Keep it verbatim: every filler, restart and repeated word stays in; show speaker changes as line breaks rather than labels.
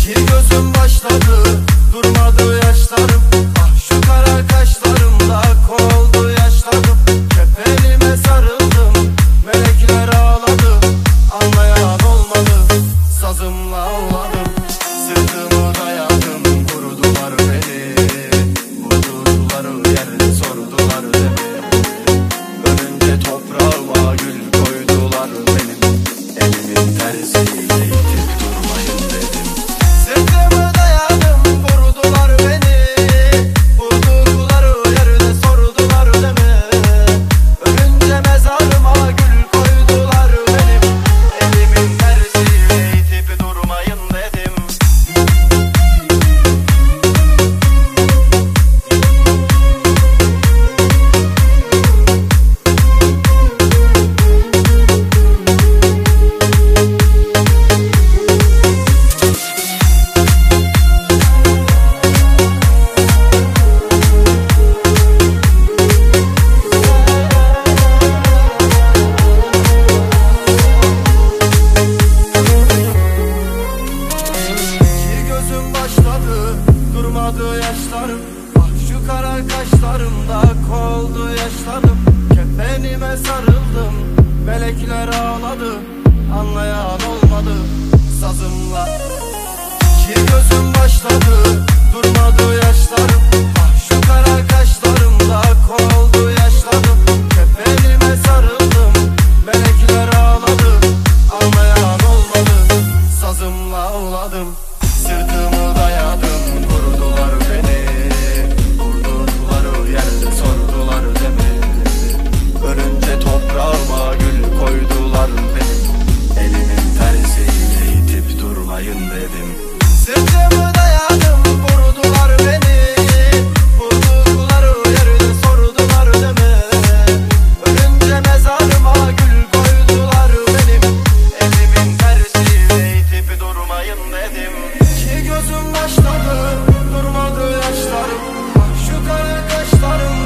İki gözüm başladı, durmadı yaşlarım. Ah şu kara kaşlarımda koldu yaşladım. Kefenime sarıldım, melekler ağladı. Anlayan olmadı, sazımla ağladım. Sırtımı dayadım, vurdular beni. Vurdular yerde sordular beni. Ölünce toprağıma gül koydular benim. Elimin tersiyle itip durmayın dedim. Sırtımı dayadım, vurdular beni. Vurdular yerde sordular deme. Ölünce mezarıma gül koydular benim. Elimin tersiyle itip durmayın dedim. Durmadı yaşlarım, ah şu kara kaşlarımda koldu yaşladım. Kefenime sarıldım, melekler ağladı. Anlayan olmadı, sazımla. İki gözüm başladı, durmadı yaşlarım. Ah şu kara kaşlarımda koldu yaşladım. Kefenime sarıldım, melekler ağladı. Anlayan olmadı, sazımla ağladım. Sırtımı dayadım, vurdular beni. Vurdular yerde sordular deme. Ölünce toprağıma gül koydular benim. Elimin tersiyle itip durmayın dedim. Sırtımı dayadım, vurdular beni. Vurdular yerde sordular deme. Ölünce mezarıma gül koydular benim. Elimin tersiyle itip durmayın dedim. İki gözüm başladı, durmadı yaşlarım. Ah şu kara kaşlarım